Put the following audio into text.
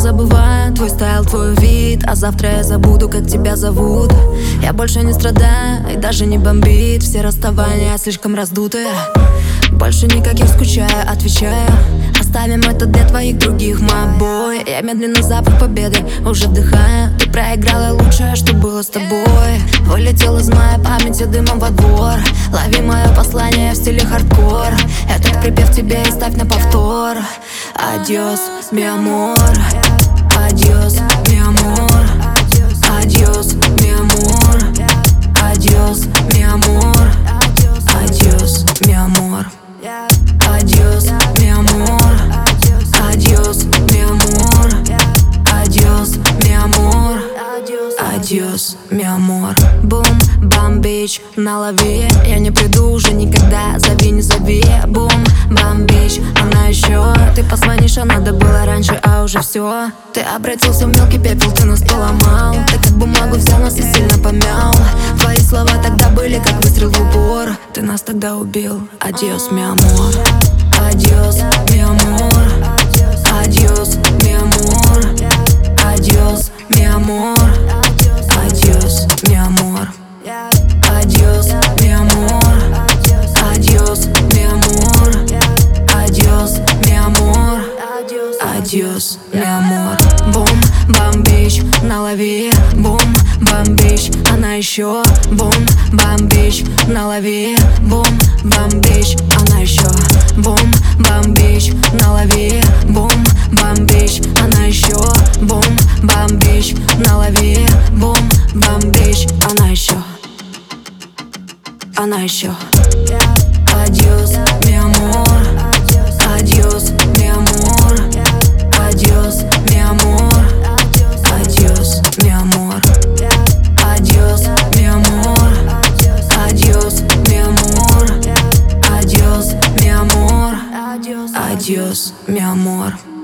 забываю твой стайл, твой вид, а завтра я забуду, как тебя зовут. Я больше не страдаю и даже не бомбит. Все расставания слишком раздутые. Больше никаких скучаю, отвечаю. Оставим это для твоих других, мой бой. Я медленно запах победы уже вдыхаю. Ты проиграла лучшее, что было с тобой. Вылетел из моей памяти дымом во двор. Лови мое послание в стиле хардкор. Этот припев тебе и ставь на повтор. Адьос, mi amor. Адьос, mi amor. Адьос, mi amor. Адьос, mi amor. Адьос, mi amor. Адьос, mi amor. Адьос, mi amor. Адьос, mi amor. Адьос, mi amor. Бум, бам, бич, налови. Я не приду уже никогда, зови, не зови. Бум, бам, бич, она еще. Ты позвонишь, а надо было раньше, а уже все. Ты обратился в мелкий пепел, ты нас поломал. Ты как бумагу взял, нас и сильно помял. Твои слова тогда были как выстрел в упор. Ты нас тогда убил. Адьос, mi amor. Адьос, mi amor. Адьос, mi amor. Адьос, mi amor. Адьос, mi amor. Адьос, mi amor. Адьос, mi amor. Адьос, mi amor. Адьос, mi amor. Бум, бам, бич, налови. Бум, бам, бич, она еще. Бум, бам, бич, налови. Бум, бам, бич, она еще. Бум, бам, бич, налови. Бум, бам, бич, она еще. Бум, бам, бич, налови. Бум, бам, бич, она еще. Она еще. Адьос, mi amor. Адьос, mi amor. Адьос, mi amor. Адьос, mi amor. Адьос, mi amor. Адьос, mi amor. Адьос, mi amor. Адьос, mi amor.